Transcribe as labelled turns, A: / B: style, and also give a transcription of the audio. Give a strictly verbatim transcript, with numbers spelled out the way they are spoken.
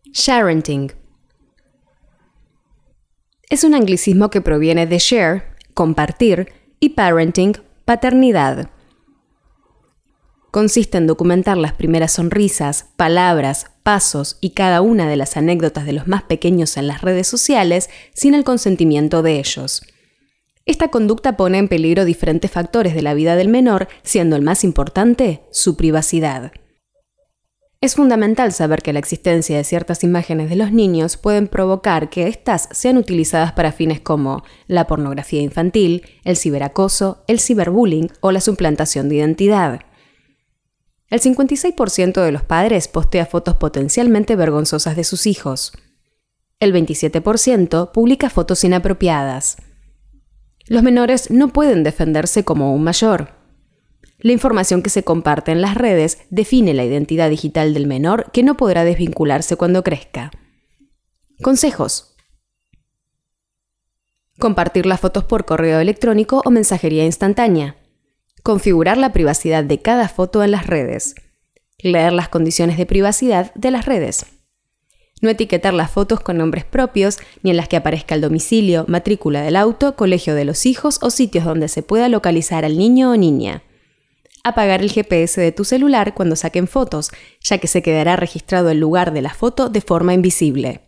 A: Sharenting. Es un anglicismo que proviene de share, compartir, y parenting, paternidad. Consiste en documentar las primeras sonrisas, palabras, pasos y cada una de las anécdotas de los más pequeños en las redes sociales sin el consentimiento de ellos. Esta conducta pone en peligro diferentes factores de la vida del menor, siendo el más importante su privacidad. Es fundamental saber que la existencia de ciertas imágenes de los niños pueden provocar que éstas sean utilizadas para fines como la pornografía infantil, el ciberacoso, el ciberbullying o la suplantación de identidad. El cincuenta y seis por ciento de los padres postea fotos potencialmente vergonzosas de sus hijos. El veintisiete por ciento publica fotos inapropiadas. Los menores no pueden defenderse como un mayor. La información que se comparte en las redes define la identidad digital del menor, que no podrá desvincularse cuando crezca. Consejos. Compartir las fotos por correo electrónico o mensajería instantánea. Configurar la privacidad de cada foto en las redes. Leer las condiciones de privacidad de las redes. No etiquetar las fotos con nombres propios, ni en las que aparezca el domicilio, matrícula del auto, colegio de los hijos o sitios donde se pueda localizar al niño o niña. Apagar el G P S de tu celular cuando saquen fotos, ya que se quedará registrado el lugar de la foto de forma invisible.